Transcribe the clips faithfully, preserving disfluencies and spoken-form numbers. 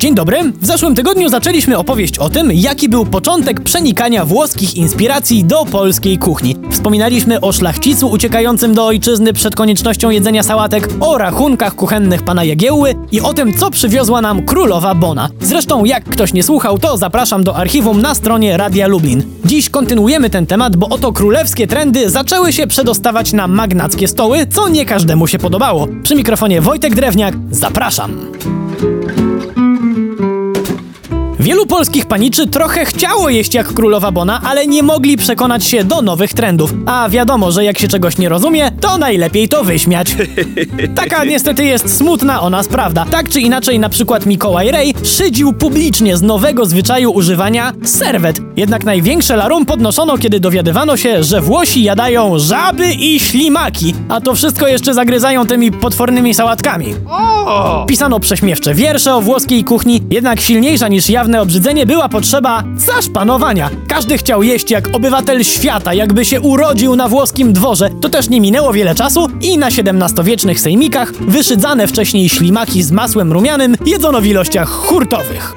Dzień dobry. W zeszłym tygodniu zaczęliśmy opowieść o tym, jaki był początek przenikania włoskich inspiracji do polskiej kuchni. Wspominaliśmy o szlachcicu uciekającym do ojczyzny przed koniecznością jedzenia sałatek, o rachunkach kuchennych pana Jagiełły i o tym, co przywiozła nam królowa Bona. Zresztą, jak ktoś nie słuchał, to zapraszam do archiwum na stronie Radia Lublin. Dziś kontynuujemy ten temat, bo oto królewskie trendy zaczęły się przedostawać na magnackie stoły, co nie każdemu się podobało. Przy mikrofonie Wojtek Drewniak, zapraszam. Wielu polskich paniczy trochę chciało jeść jak królowa Bona, ale nie mogli przekonać się do nowych trendów. A wiadomo, że jak się czegoś nie rozumie, to najlepiej to wyśmiać. Taka niestety jest smutna o nas prawda. Tak czy inaczej, na przykład Mikołaj Rej szydził publicznie z nowego zwyczaju używania serwet. Jednak największe larum podnoszono, kiedy dowiadywano się, że Włosi jadają żaby i ślimaki, a to wszystko jeszcze zagryzają tymi potwornymi sałatkami. Pisano prześmiewcze wiersze o włoskiej kuchni, jednak silniejsza niż jawne obrzydzenie była potrzeba zaszpanowania. Każdy chciał jeść jak obywatel świata, jakby się urodził na włoskim dworze. To też nie minęło wiele czasu i na siedemnastowiecznych sejmikach wyszydzane wcześniej ślimaki z masłem rumianym jedzono w ilościach hurtowych.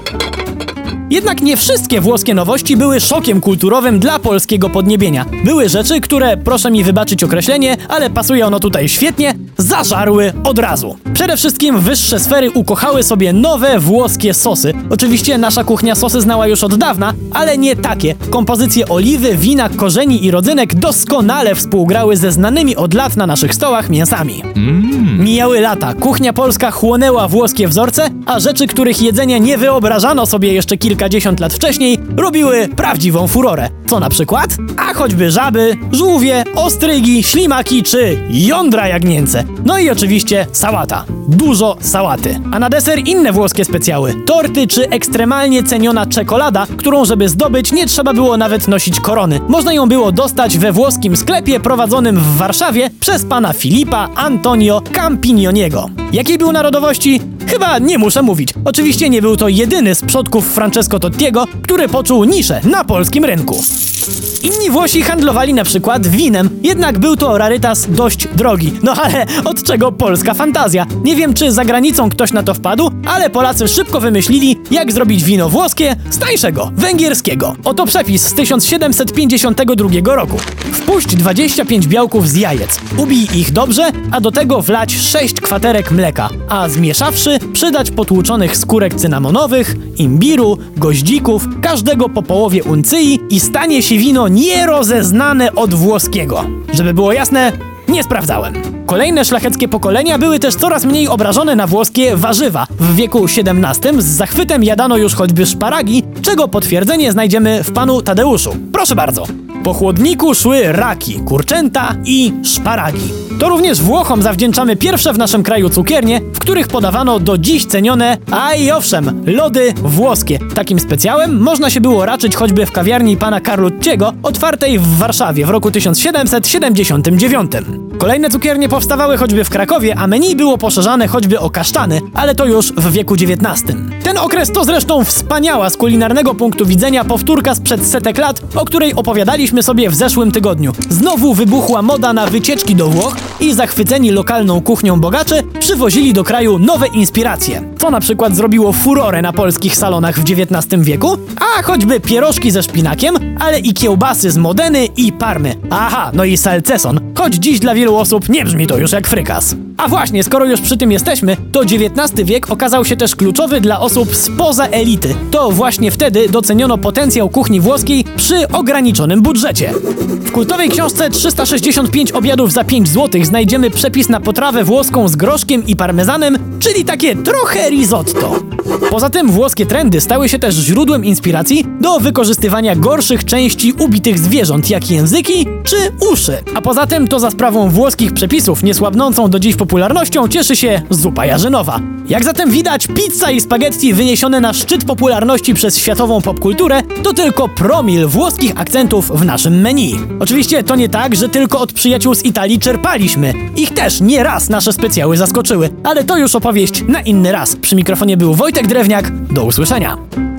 Jednak nie wszystkie włoskie nowości były szokiem kulturowym dla polskiego podniebienia. Były rzeczy, które, proszę mi wybaczyć określenie, ale pasuje ono tutaj świetnie, zażarły od razu. Przede wszystkim wyższe sfery ukochały sobie nowe włoskie sosy. Oczywiście nasza kuchnia sosy znała już od dawna, ale nie takie. Kompozycje oliwy, wina, korzeni i rodzynek doskonale współgrały ze znanymi od lat na naszych stołach mięsami. Mm. Mijały lata, kuchnia polska chłonęła włoskie wzorce, a rzeczy, których jedzenia nie wyobrażano sobie jeszcze kilkadziesiąt lat wcześniej, robiły prawdziwą furorę. Co na przykład? A choćby żaby, żółwie, ostrygi, ślimaki czy jądra jagnięce. No i oczywiście sałata. Dużo sałaty. A na deser inne włoskie specjały. Torty czy ekstremalnie ceniona czekolada, którą żeby zdobyć nie trzeba było nawet nosić korony. Można ją było dostać we włoskim sklepie prowadzonym w Warszawie przez pana Filipa Antonio Campignoniego. Jakiej był narodowości? Chyba nie muszę mówić. Oczywiście nie był to jedyny z przodków Francesco Tottiego, który poczuł niszę na polskim rynku. Inni Włosi handlowali na przykład winem, jednak był to rarytas dość drogi. No ale od czego polska fantazja? Nie wiem, czy za granicą ktoś na to wpadł, ale Polacy szybko wymyślili, jak zrobić wino włoskie z tańszego, węgierskiego. Oto przepis z tysiąc siedemset pięćdziesiątego drugiego roku. Wpuść dwadzieścia pięć białków z jajec. Ubij ich dobrze, a do tego wlać sześć kwaterek mleka, a zmieszawszy przydać potłuczonych skórek cynamonowych, imbiru, goździków, każdego po połowie uncyi i stanie się wino nierozeznane od włoskiego. Żeby było jasne, nie sprawdzałem. Kolejne szlacheckie pokolenia były też coraz mniej obrażone na włoskie warzywa. W wieku siedemnastym z zachwytem jadano już choćby szparagi, czego potwierdzenie znajdziemy w panu Tadeuszu. Proszę bardzo. Po chłodniku szły raki, kurczęta i szparagi. To również Włochom zawdzięczamy pierwsze w naszym kraju cukiernie, w których podawano do dziś cenione, a i owszem, lody włoskie. Takim specjałem można się było raczyć choćby w kawiarni pana Carlucciego, otwartej w Warszawie w roku tysiąc siedemset siedemdziesiątym dziewiątym. Kolejne cukiernie powstawały choćby w Krakowie, a menu było poszerzane choćby o kasztany, ale to już w wieku dziewiętnastym. Ten okres to zresztą wspaniała z kulinarnego punktu widzenia powtórka sprzed setek lat, o której opowiadaliśmy sobie w zeszłym tygodniu. Znowu wybuchła moda na wycieczki do Włoch i zachwyceni lokalną kuchnią bogacze przywozili do kraju nowe inspiracje. Co na przykład zrobiło furorę na polskich salonach w dziewiętnastym wieku? A choćby pierożki ze szpinakiem, ale i kiełbasy z Modeny i Parmy. Aha, no i salceson, choć dziś dla wielu osób nie brzmi to już jak frykas. A właśnie, skoro już przy tym jesteśmy, to dziewiętnasty wiek okazał się też kluczowy dla osób spoza elity. To właśnie wtedy doceniono potencjał kuchni włoskiej przy ograniczonym budżecie. W kultowej książce trzysta sześćdziesiąt pięć obiadów za pięć złotych znajdziemy przepis na potrawę włoską z groszkiem i parmezanem, czyli takie trochę risotto. Poza tym włoskie trendy stały się też źródłem inspiracji do wykorzystywania gorszych części ubitych zwierząt, jak języki czy uszy. A poza tym to za sprawą włoskich przepisów niesłabnącą do dziś popularnością cieszy się zupa jarzynowa. Jak zatem widać, pizza i spaghetti wyniesione na szczyt popularności przez światową popkulturę to tylko promil włoskich akcentów w naszym menu. Oczywiście to nie tak, że tylko od przyjaciół z Italii czerpaliśmy. Ich też nie raz nasze specjały zaskoczyły, ale to już opowieść na inny raz. Przy mikrofonie był Wojtek Drewniak. Do usłyszenia.